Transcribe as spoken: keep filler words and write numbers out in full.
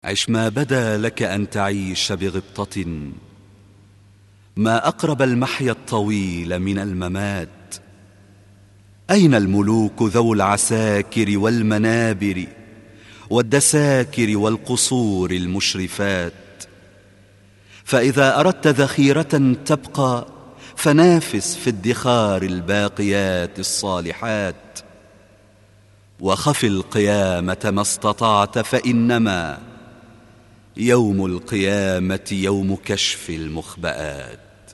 عش ما بدا لك أن تعيش بغبطة، ما أقرب المحيا الطويل من الممات. أين الملوك ذو العساكر والمنابر والدساكر والقصور المشرفات؟ فإذا أردت ذخيرة تبقى فنافس في ادخار الباقيات الصالحات. وخف القيامة ما استطعت، فإنما يوم القيامة يوم كشف المخبآت.